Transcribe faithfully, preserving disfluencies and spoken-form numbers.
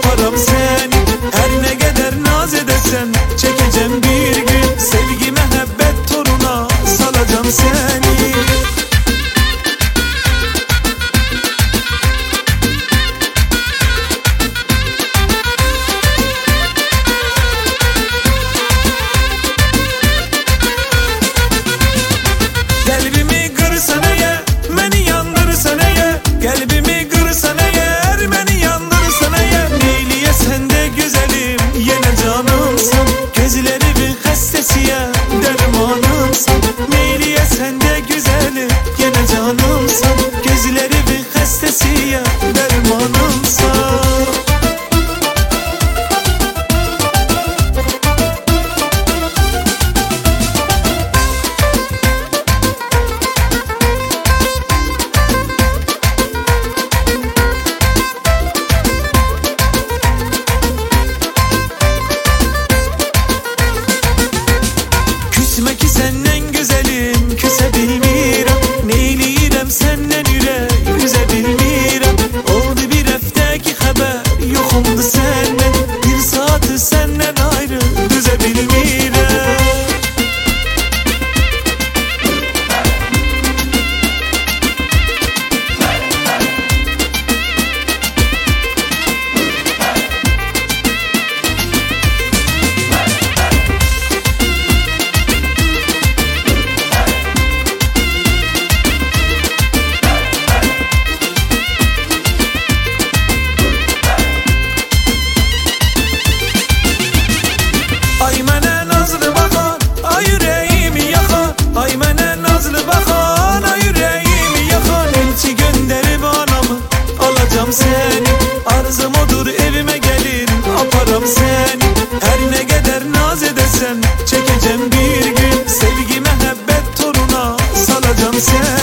aparam seni. Her ne kadar naz edesen çekeceğim bir gün. Sevgi mehabbet toruna salacağım seni. Kalbimi kırsan eğer, beni yandırsan eğer. Kalbimi kırsan eğer, beni yandırsan eğer. Neyliye sen de güzelim, yine canımsın. Gözlerimin hastesiye dermanımsın. Neyliye sen de güzelim, yine canımsın. Gözlerimin hastesiye dermanımsın. Küsme ki senden güzelim, küse bilmirəm. Neyliyirəm senden yürək, üze bilmirəm. Oldu bir həftəki xəbər, yoxumdu səndən. Bir saatı səndən ayrı, düze bilmirəm. Ay mənə nazlı baxan, ay ürəyimi yaxan. Ay mənə nazlı baxan, ay ürəyimi yaxan. Elçi göndərib anamı, alacam səni. Arzum odur evime gelin, aparam səni. Her ne kadar naz edesen çekeceğim bir gün. Sevgi mehabbet toruna salacam səni.